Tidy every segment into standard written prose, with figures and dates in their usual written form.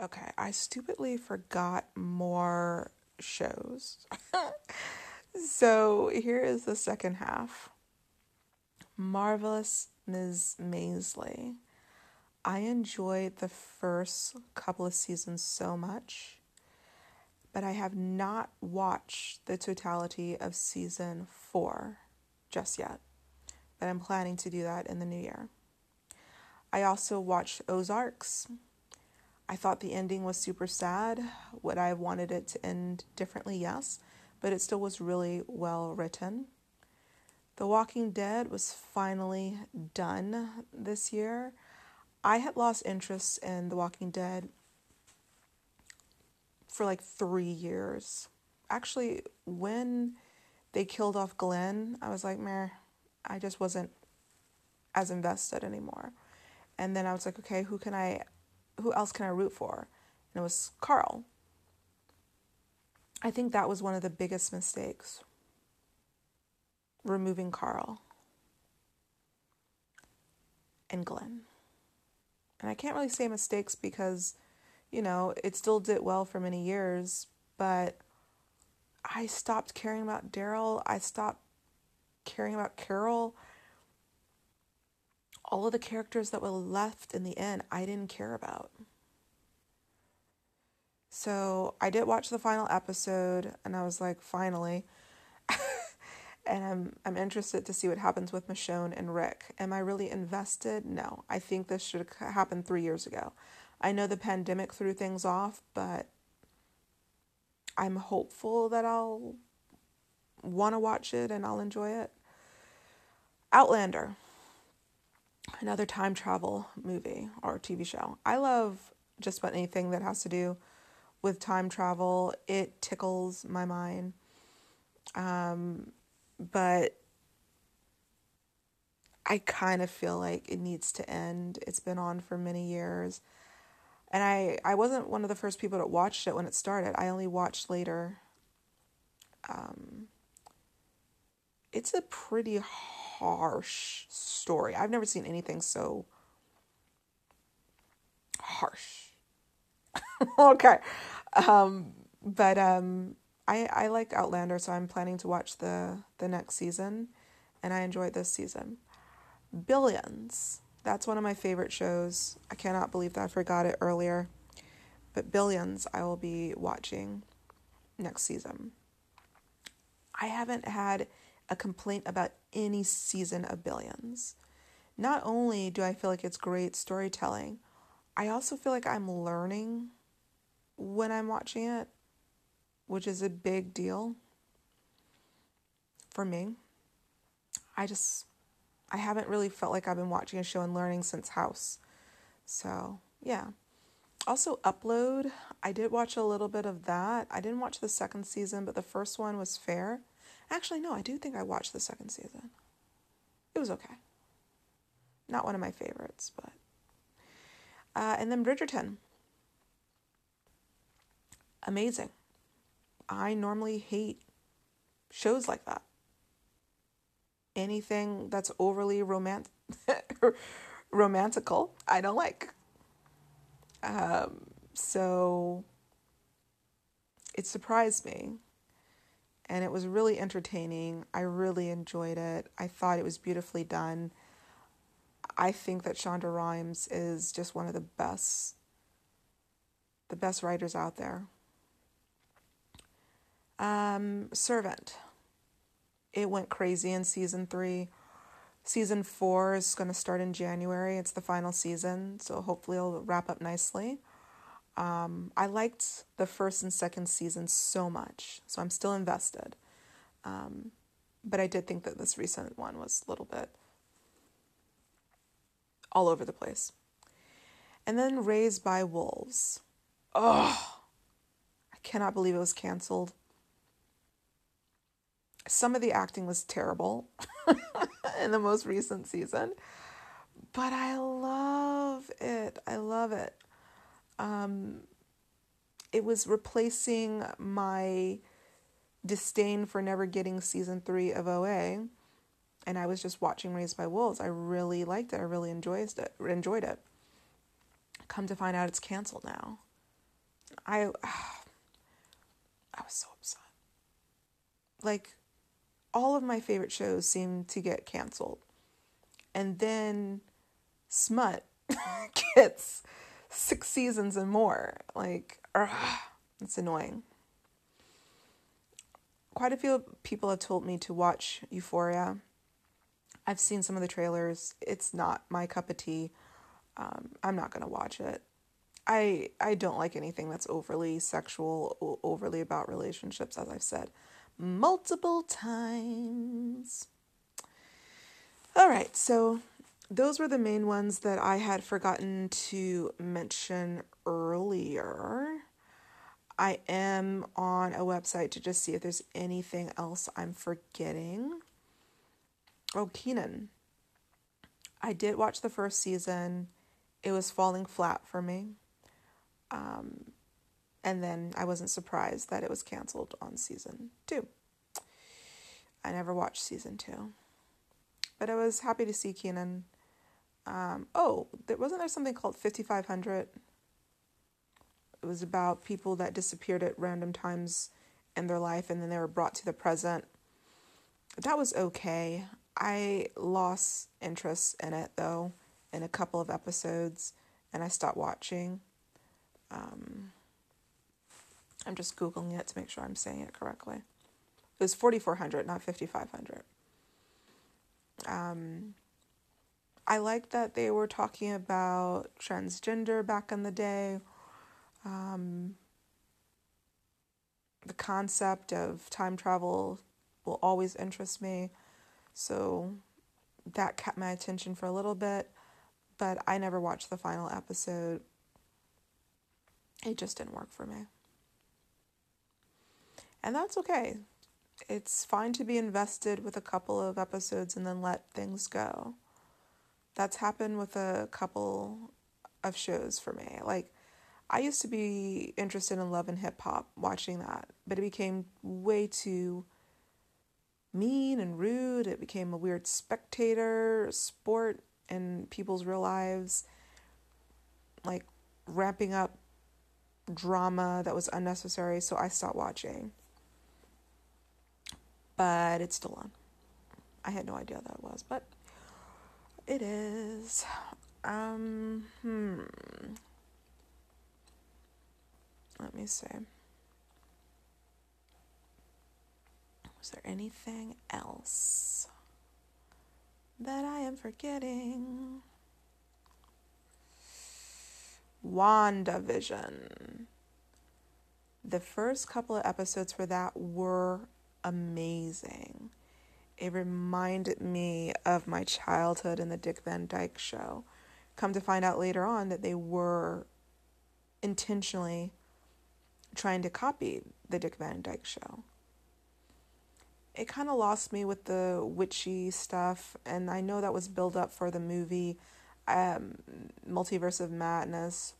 Okay, I stupidly forgot more shows. So here is the second half. Marvelous Ms. Maisley. I enjoyed the first couple of seasons so much, but I have not watched the totality of season 4 just yet. But I'm planning to do that in the new year. I also watched Ozarks. I thought the ending was super sad. Would I have wanted it to end differently? Yes, but it still was really well written. The Walking Dead was finally done this year. I had lost interest in The Walking Dead for like 3 years. Actually, when they killed off Glenn, I was like, meh, I just wasn't as invested anymore. And then I was like, okay, who else can I root for? And it was Carl. I think that was one of the biggest mistakes, removing Carl and Glenn. And I can't really say mistakes because, it still did well for many years, but I stopped caring about Daryl. I stopped caring about Carol. All of the characters that were left in the end, I didn't care about. So I did watch the final episode, and I was like, finally. And I'm interested to see what happens with Michonne and Rick. Am I really invested? No. I think this should have happened 3 years ago. I know the pandemic threw things off, but I'm hopeful that I'll want to watch it and I'll enjoy it. Outlander, another time travel movie or TV show. I love just about anything that has to do with time travel. It tickles my mind. But I kind of feel like it needs to end. It's been on for many years. And I wasn't one of the first people that watched it when it started. I only watched later. It's a pretty harsh story. I've never seen anything so harsh. Okay. But I like Outlander, so I'm planning to watch the next season, and I enjoyed this season. Billions. That's one of my favorite shows. I cannot believe that I forgot it earlier. But Billions I will be watching next season. I haven't had a complaint about any season of Billions. Not only do I feel like it's great storytelling, I also feel like I'm learning when I'm watching it, which is a big deal for me. I haven't really felt like I've been watching a show and learning since House. So, yeah. Also, Upload. I did watch a little bit of that. I didn't watch the second season, but the first one was fair. Actually, no, I do think I watched the second season. It was okay. Not one of my favorites, but... and then Bridgerton. Amazing. I normally hate shows like that. Anything that's overly romantical, I don't like. So it surprised me, and it was really entertaining. I really enjoyed it. I thought it was beautifully done. I think that Shonda Rhimes is just one of the best writers out there. Servant. It went crazy in season 3. Season 4 is going to start in January. It's the final season, so hopefully it'll wrap up nicely. I liked the first and second season so much, so I'm still invested. But I did think that this recent one was a little bit all over the place. And then Raised by Wolves. Oh, I cannot believe it was canceled. Some of the acting was terrible in the most recent season, but I love it. I love it. It was replacing my disdain for never getting season 3 of OA, and I was just watching Raised by Wolves. I really liked it. I really enjoyed it. Come to find out it's canceled now. I I was so upset. Like, all of my favorite shows seem to get canceled. And then Smut gets 6 seasons and more. Like, it's annoying. Quite a few people have told me to watch Euphoria. I've seen some of the trailers. It's not my cup of tea. I'm not going to watch it. I don't like anything that's overly sexual, overly about relationships, as I've said multiple times. All right, so those were the main ones that I had forgotten to mention earlier. I am on a website to just see if there's anything else I'm forgetting. Oh, Kenan. I did watch the first season. It was falling flat for me. And then I wasn't surprised that it was canceled on season 2. I never watched season 2. But I was happy to see Kenan. Wasn't there something called 5500? It was about people that disappeared at random times in their life and then they were brought to the present. That was okay. I lost interest in it, though, in a couple of episodes, and I stopped watching. I'm just Googling it to make sure I'm saying it correctly. It was 4400, not 5500. I like that they were talking about transgender back in the day. The concept of time travel will always interest me. So that kept my attention for a little bit. But I never watched the final episode. It just didn't work for me. And that's okay. It's fine to be invested with a couple of episodes and then let things go. That's happened with a couple of shows for me. Like, I used to be interested in Love and Hip Hop, watching that, but it became way too mean and rude. It became a weird spectator sport in people's real lives, like ramping up drama that was unnecessary, so I stopped watching. But it's still on. I had no idea that it was, but it is. Let me see. Was there anything else that I am forgetting? WandaVision. The first couple of episodes for that were amazing. It reminded me of my childhood in the Dick Van Dyke Show. Come to find out later on that they were intentionally trying to copy the Dick Van Dyke Show. It kind of lost me with the witchy stuff, and I know that was built up for the movie Multiverse of Madness.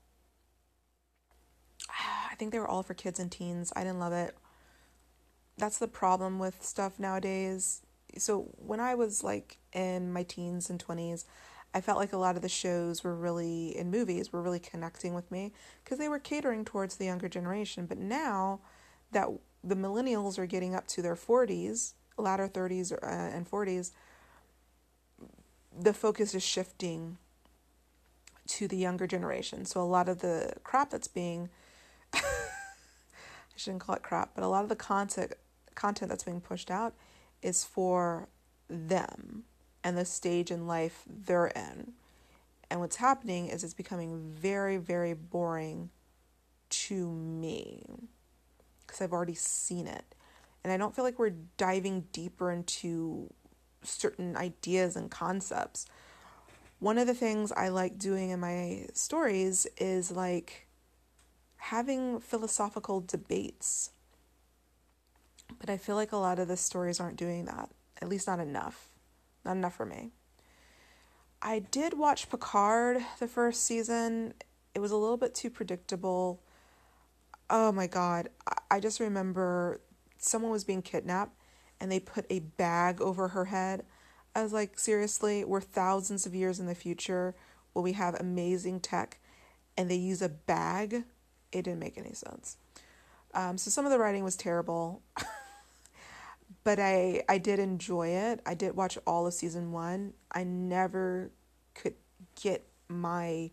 I think they were all for kids and teens. I didn't love it. That's the problem with stuff nowadays. So when I was like in my teens and 20s, I felt like a lot of the shows were really, in movies, were really connecting with me because they were catering towards the younger generation. But now that the millennials are getting up to their 40s, latter 30s and 40s, the focus is shifting to the younger generation. So a lot of the crap that's being, I shouldn't call it crap, but a lot of the content that's being pushed out is for them and the stage in life they're in. And what's happening is it's becoming very, very boring to me because I've already seen it. And I don't feel like we're diving deeper into certain ideas and concepts. One of the things I like doing in my stories is like having philosophical debates. But I feel like a lot of the stories aren't doing that. At least not enough. Not enough for me. I did watch Picard the first season. It was a little bit too predictable. Oh my God. I just remember someone was being kidnapped and they put a bag over her head. I was like, seriously, we're thousands of years in the future where we have amazing tech and they use a bag It didn't make any sense. So some of the writing was terrible, but I did enjoy it. I did watch all of season 1. I never could get my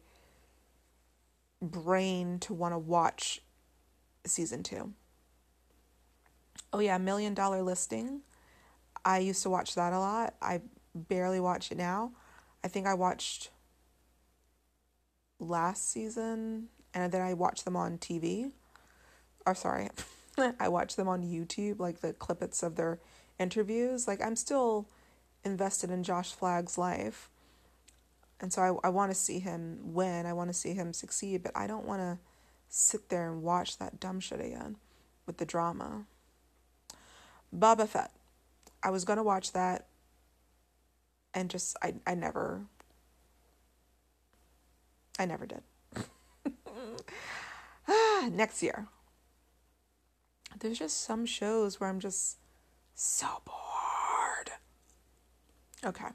brain to want to watch season 2. Oh yeah, $1 Million Listing. I used to watch that a lot. I barely watch it now. I think I watched last season, and then I watched them on TV. Or sorry, I watched them on YouTube, like the clippets of their interviews. Like, I'm still invested in Josh Flagg's life. And so I want to see him win. I want to see him succeed, but I don't want to sit there and watch that dumb shit again with the drama. Boba Fett. I was going to watch that and just, I never did. Next year. There's just some shows where I'm just so bored. Okay.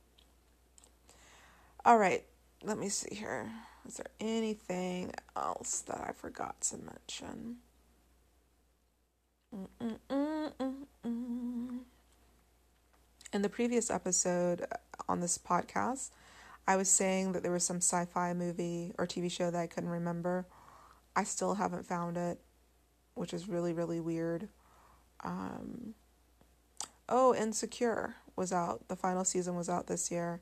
All right. Let me see here. Is there anything else that I forgot to mention? In the previous episode on this podcast, I was saying that there was some sci-fi movie or TV show that I couldn't remember. I still haven't found it, which is really, really weird. Insecure was out. The final season was out this year.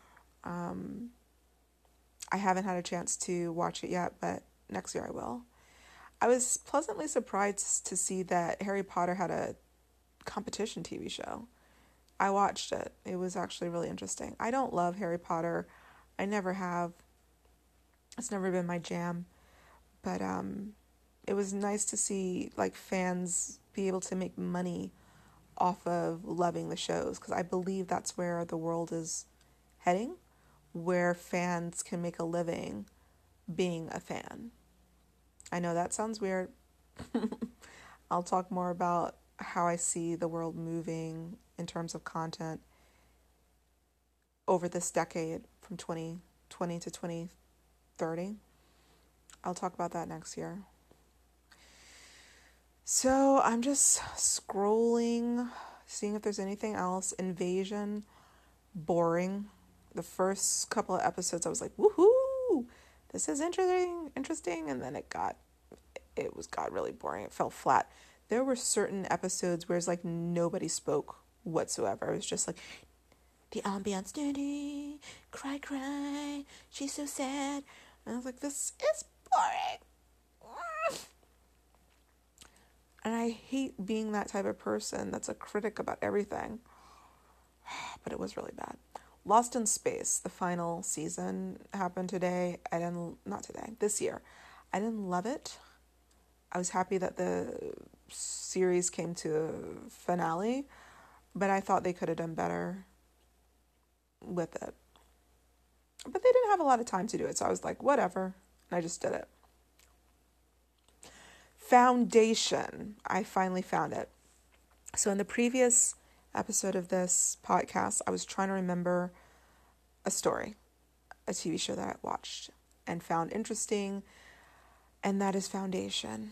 I haven't had a chance to watch it yet, but next year I will. I was pleasantly surprised to see that Harry Potter had a competition TV show. I watched it. It was actually really interesting. I don't love Harry Potter. I never have. It's never been my jam. But it was nice to see like fans be able to make money off of loving the shows, because I believe that's where the world is heading, where fans can make a living being a fan. I know that sounds weird. I'll talk more about how I see the world moving in terms of content over this decade from 2020 to 2030. I'll talk about that next year. So I'm just scrolling, seeing if there's anything else. Invasion, boring. The first couple of episodes I was like, woohoo, this is interesting, and then it got really boring. It fell flat. There were certain episodes where it's like nobody spoke whatsoever. It was just like the ambiance, cry, she's so sad. And I was like, this is boring. And I hate being that type of person that's a critic about everything. But it was really bad. Lost in Space, the final season happened this year. I didn't love it. I was happy that the series came to a finale, but I thought they could have done better with it. But they didn't have a lot of time to do it, so I was like, whatever. And I just did it. Foundation. I finally found it. So in the previous episode of this podcast, I was trying to remember a story, a TV show that I watched and found interesting, and that is Foundation.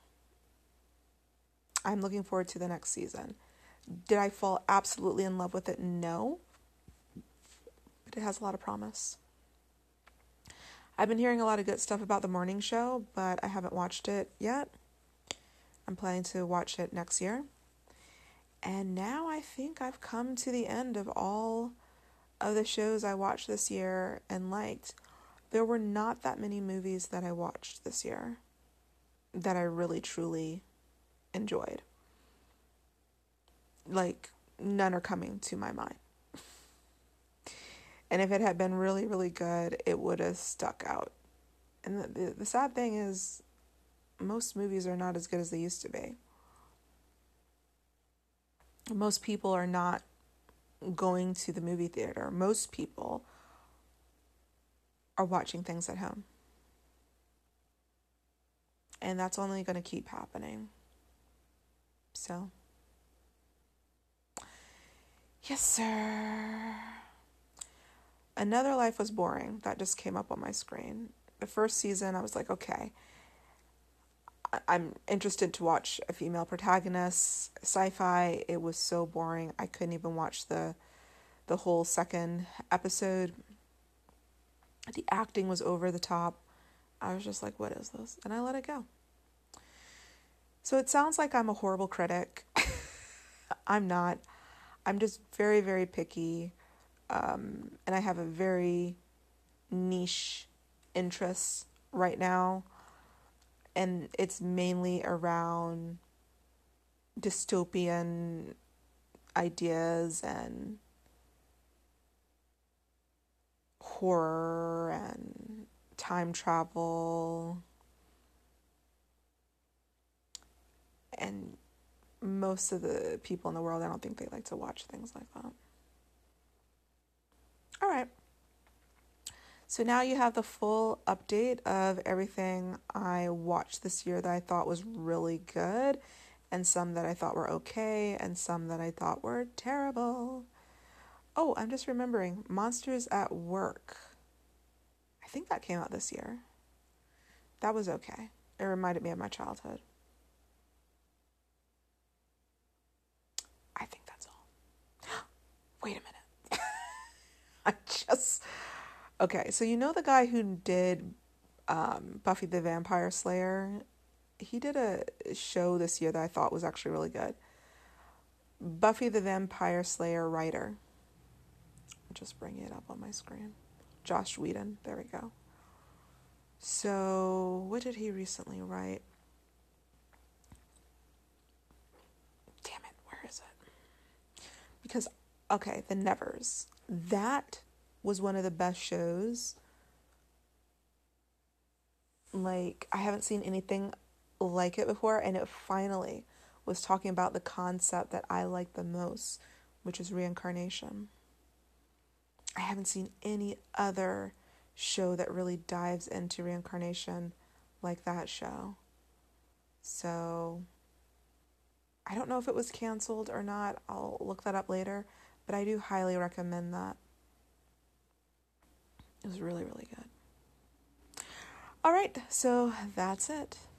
I'm looking forward to the next season. Did I fall absolutely in love with it? No. But it has a lot of promise. I've been hearing a lot of good stuff about The Morning Show, but I haven't watched it yet. I'm planning to watch it next year. And now I think I've come to the end of all of the shows I watched this year and liked. There were not that many movies that I watched this year that I really, truly enjoyed. Like, none are coming to my mind. And if it had been really, really good, it would have stuck out. And the sad thing is, most movies are not as good as they used to be. Most people are not going to the movie theater. Most people are watching things at home. And that's only going to keep happening. So, yes, sir. Another Life was boring. That just came up on my screen. The first season, I was like, okay. I'm interested to watch a female protagonist. Sci-fi, it was so boring. I couldn't even watch the whole second episode. The acting was over the top. I was just like, what is this? And I let it go. So it sounds like I'm a horrible critic. I'm not. I'm just very, very picky. And I have a very niche interest right now. And it's mainly around dystopian ideas and horror and time travel. And most of the people in the world, I don't think they like to watch things like that. All right. So now you have the full update of everything I watched this year that I thought was really good, and some that I thought were okay, and some that I thought were terrible. Oh, I'm just remembering Monsters at Work. I think that came out this year. That was okay. It reminded me of my childhood. I think that's all. Wait a minute. I just... Okay, so you know the guy who did Buffy the Vampire Slayer? He did a show this year that I thought was actually really good. Buffy the Vampire Slayer writer. I'll just bring it up on my screen. Joss Whedon. There we go. So, what did he recently write? Damn it, where is it? Because, okay, The Nevers. That was one of the best shows. Like, I haven't seen anything like it before, and it finally was talking about the concept that I like the most, which is reincarnation. I haven't seen any other show that really dives into reincarnation like that show. So, I don't know if it was canceled or not. I'll look that up later, but I do highly recommend that. It was really, really good. All right, so that's it.